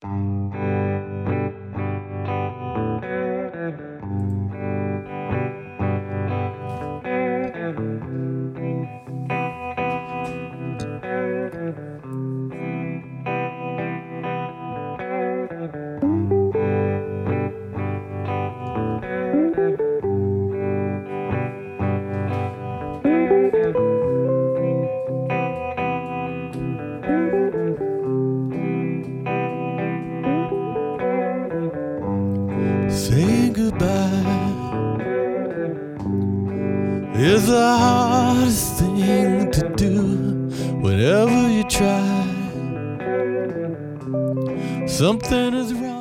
Saying goodbye is the hardest thing to do. Whenever you try, something is wrong.